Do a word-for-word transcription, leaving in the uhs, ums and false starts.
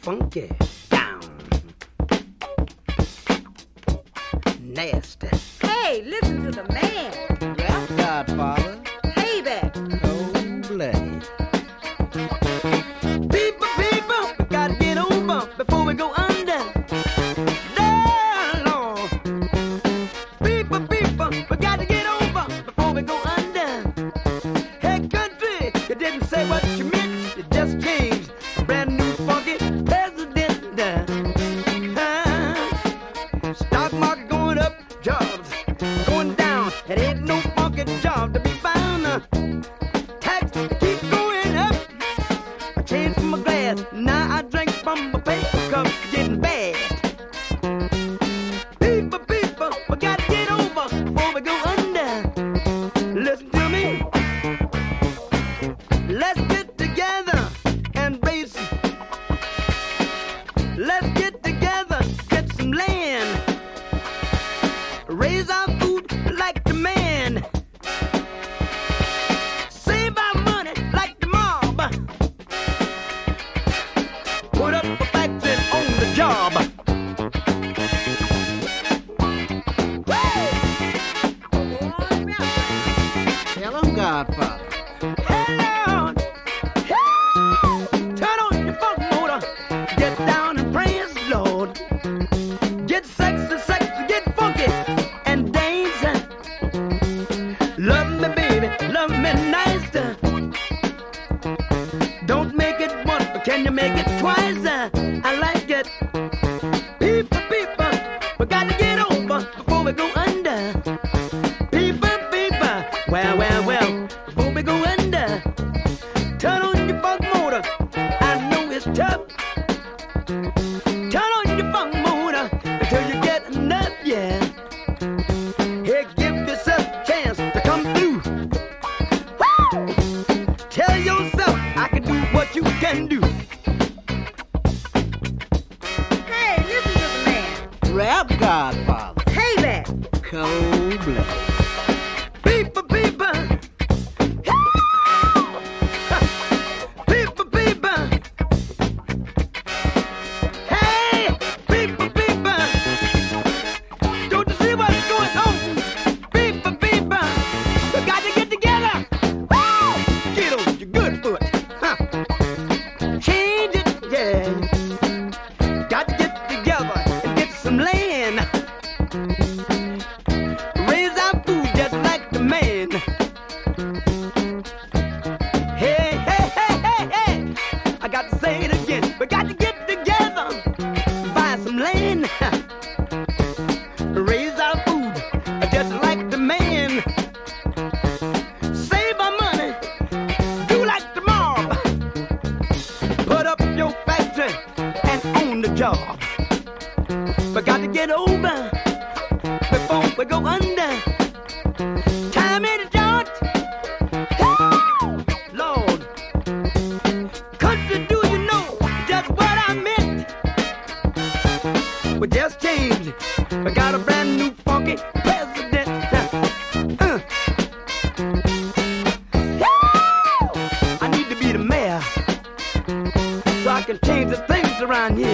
funky, down, nasty. Hey, listen to the man. Rap Godfather. Payback. Cold-blooded. People, people, we gotta get over before we go under. Down, Lord. People, people, we gotta get over before we go under. Hey, country, you didn't say what you meant. You just changed. A brand new funky president. Uh, stock market going up, jobs going down. It ain't no funky job to be found. Uh, tax keep going up. I changed from a glass, now I drink from a paper cup. Getting bad. People, people, we gotta get over before we go under. Listen to me. Let's get together and raise. Let's get together, get some land. Raise our food like the man. Save our money like the mob. Put up a factory on the job. Tell 'em, Godfather. Hello. Turn on your funk motor. Get down and praise the Lord. Get sexy, sexy, get funky and dance. Love me, baby, love me nice. Don't make it once, but can you make it twice? I like it. People, people, we gotta get over before we go under. People, people, well, well, well, before we go under. Turn on your funk motor. I know it's tough. Turn on your funk motor until you get enough, yeah. Hey, give yourself a chance to come through. Woo! Tell yourself I can do what you can do. Hey, listen to the man. Rap Godfather. Payback. Cold-blooded. People, people. People, people. Hey, people, people. Don't you see what's going on? People, people. We got to get together. Woo! Get on your good foot. Huh. Change it, yeah. Got to get together and get some land. Raise our food just like the man. Hey, hey, hey, hey, hey. I got to say it again. We got to get together, buy some land. Raise our food just like the man. Save our money, do like the mob. Put up your factory and own the job. We got to get over before we go under. Time in the joint. Lord, country, do you know just what I meant? We just changed. We got a brand new funky president. Uh. I need to be the mayor so I can change the things around here.